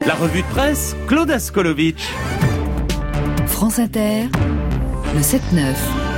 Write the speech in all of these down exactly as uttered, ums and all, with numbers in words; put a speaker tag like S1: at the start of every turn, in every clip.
S1: La revue de presse, Claude Askolovitch.
S2: France Inter, le sept neuf.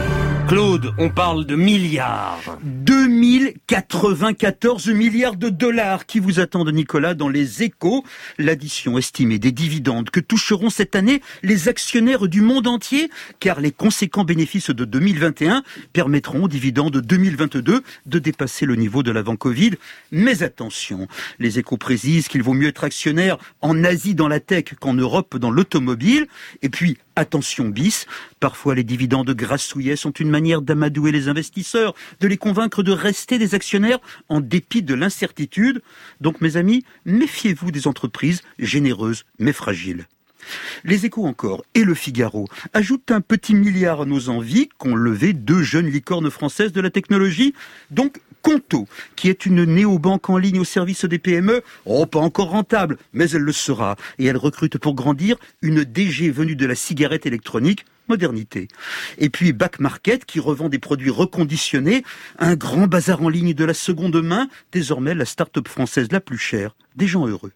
S1: Claude, on parle de milliards.
S3: deux mille quatre-vingt-quatorze milliards de dollars qui vous attendent, Nicolas, dans les Échos. L'addition estimée des dividendes que toucheront cette année les actionnaires du monde entier, car les conséquents bénéfices de deux mille vingt et un permettront aux dividendes de deux mille vingt-deux de dépasser le niveau de l'avant-Covid. Mais attention, les Échos précisent qu'il vaut mieux être actionnaire en Asie dans la tech qu'en Europe dans l'automobile. Et puis, attention bis, parfois les dividendes grassouillets sont une manière d'amadouer les investisseurs, de les convaincre de rester des actionnaires en dépit de l'incertitude. Donc mes amis, méfiez-vous des entreprises généreuses mais fragiles. Les Échos encore et Le Figaro ajoutent un petit milliard à nos envies qu'ont levé deux jeunes licornes françaises de la technologie, donc Conto, qui est une néobanque en ligne au service des P M E, oh pas encore rentable, mais elle le sera, et elle recrute pour grandir une D G venue de la cigarette électronique, modernité. Et puis Back Market qui revend des produits reconditionnés, un grand bazar en ligne de la seconde main, désormais la start-up française la plus chère, des gens heureux.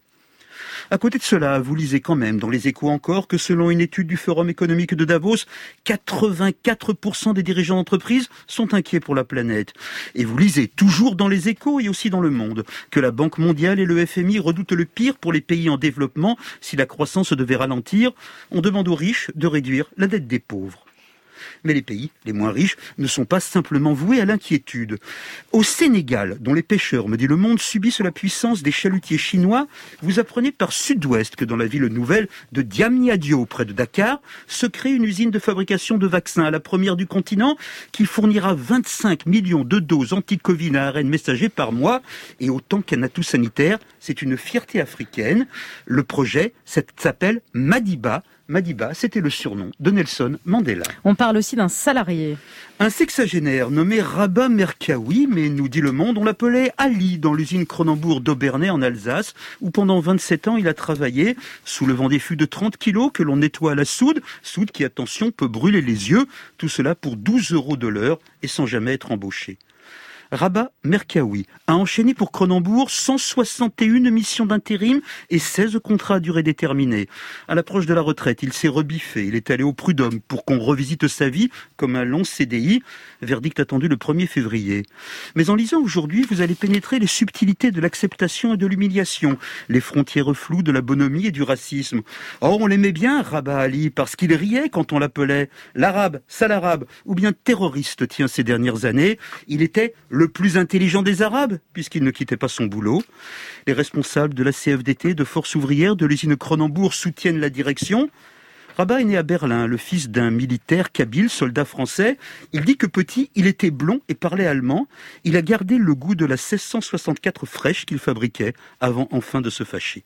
S3: À côté de cela, vous lisez quand même dans les Échos encore que selon une étude du Forum économique de Davos, quatre-vingt-quatre pour cent des dirigeants d'entreprise sont inquiets pour la planète. Et vous lisez toujours dans les Échos et aussi dans Le Monde que la Banque mondiale et le F M I redoutent le pire pour les pays en développement si la croissance devait ralentir. On demande aux riches de réduire la dette des pauvres. Mais les pays les moins riches ne sont pas simplement voués à l'inquiétude. Au Sénégal, dont les pêcheurs, me dit Le Monde, subissent la puissance des chalutiers chinois, vous apprenez par Sud-Ouest que dans la ville nouvelle de Diamniadio, près de Dakar, se crée une usine de fabrication de vaccins, la première du continent, qui fournira vingt-cinq millions de doses anti-Covid à A R N messager par mois, et autant qu'un atout sanitaire, c'est une fierté africaine. Le projet s'appelle Madiba. Madiba, c'était le surnom de Nelson Mandela.
S4: On parle aussi d'un salarié.
S3: Un sexagénaire nommé Rabat Merkaoui, mais nous dit Le Monde, on l'appelait Ali dans l'usine Cronenbourg d'Aubernay en Alsace, où pendant vingt-sept ans il a travaillé, soulevant des fûts de trente kilos que l'on nettoie à la soude, soude qui, attention, peut brûler les yeux, tout cela pour douze euros de l'heure et sans jamais être embauché. Rabat Merkaoui a enchaîné pour Cronenbourg cent soixante et une missions d'intérim et seize contrats à durée déterminée. À l'approche de la retraite, il s'est rebiffé. Il est allé au prud'homme pour qu'on revisite sa vie comme un long C D I. Verdict attendu le premier février. Mais en lisant aujourd'hui, vous allez pénétrer les subtilités de l'acceptation et de l'humiliation, les frontières floues de la bonhomie et du racisme. Or, on l'aimait bien, Rabat Ali, parce qu'il riait quand on l'appelait l'arabe, salarabe ou bien terroriste, tiens, ces dernières années. Il était le plus intelligent des Arabes, puisqu'il ne quittait pas son boulot. Les responsables de la C F D T, de Force ouvrière, de l'usine Cronenbourg soutiennent la direction. Rabat est né à Berlin, le fils d'un militaire kabyle, soldat français. Il dit que petit, il était blond et parlait allemand. Il a gardé le goût de la seize cent soixante-quatre fraîche qu'il fabriquait, avant enfin de se fâcher.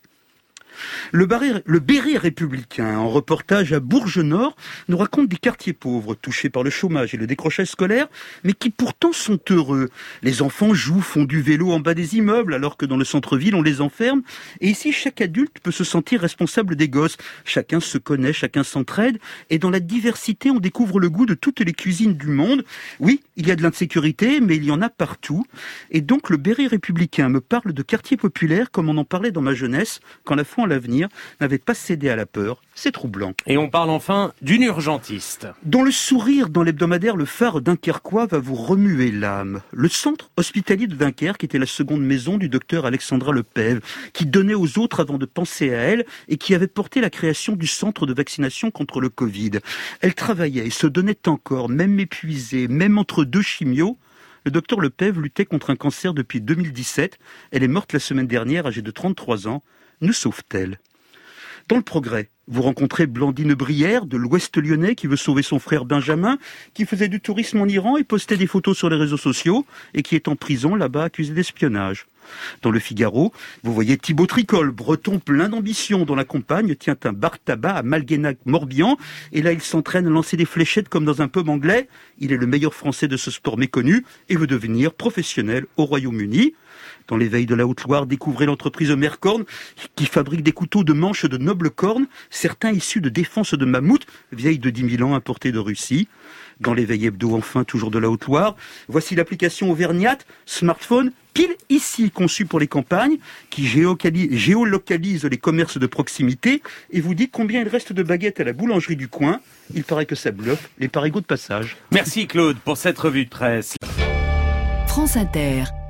S3: Le, barré, le Béret républicain, en reportage à Bourges-Nord, nous raconte des quartiers pauvres touchés par le chômage et le décrochage scolaire, mais qui pourtant sont heureux. Les enfants jouent, font du vélo en bas des immeubles, alors que dans le centre-ville, on les enferme. Et ici, chaque adulte peut se sentir responsable des gosses. Chacun se connaît, chacun s'entraide. Et dans la diversité, on découvre le goût de toutes les cuisines du monde. Oui, il y a de l'insécurité, mais il y en a partout. Et donc, le Béret républicain me parle de quartiers populaires comme on en parlait dans ma jeunesse, quand la foi en l'avenir n'avait pas cédé à la peur. C'est troublant.
S1: Et on parle enfin d'une urgentiste.
S3: Dont le sourire dans l'hebdomadaire Le Phare dunkerquois va vous remuer l'âme. Le centre hospitalier de Dunkerque était la seconde maison du docteur Alexandra Lepève, qui donnait aux autres avant de penser à elle et qui avait porté la création du centre de vaccination contre le Covid. Elle travaillait et se donnait encore, même épuisée, même entre deux chimios. Le docteur Lepève luttait contre un cancer depuis deux mille dix-sept. Elle est morte la semaine dernière, âgée de trente-trois ans. Nous sauve-t-elle ? Dans le Progrès, vous rencontrez Blandine Brière de l'Ouest lyonnais qui veut sauver son frère Benjamin, qui faisait du tourisme en Iran et postait des photos sur les réseaux sociaux et qui est en prison là-bas accusé d'espionnage. Dans Le Figaro, vous voyez Thibaut Tricol, breton plein d'ambition, dont la compagne tient un bar-tabac à Malguenac-Morbihan, et là il s'entraîne à lancer des fléchettes comme dans un pub anglais. Il est le meilleur français de ce sport méconnu et veut devenir professionnel au Royaume-Uni. Dans l'éveil de la Haute-Loire, découvrez l'entreprise Mercorn qui fabrique des couteaux de manche de nobles cornes, certains issus de défense de mammouth, vieilles de dix mille ans importés de Russie. Dans l'éveil hebdo, enfin, toujours de la Haute-Loire, voici l'application Auvergnate, smartphone, pile ici, conçue pour les campagnes, qui géocalise, géolocalise les commerces de proximité et vous dit combien il reste de baguettes à la boulangerie du coin. Il paraît que ça bluffe les parigots de passage.
S1: Merci Claude pour cette revue de presse.
S2: France Inter.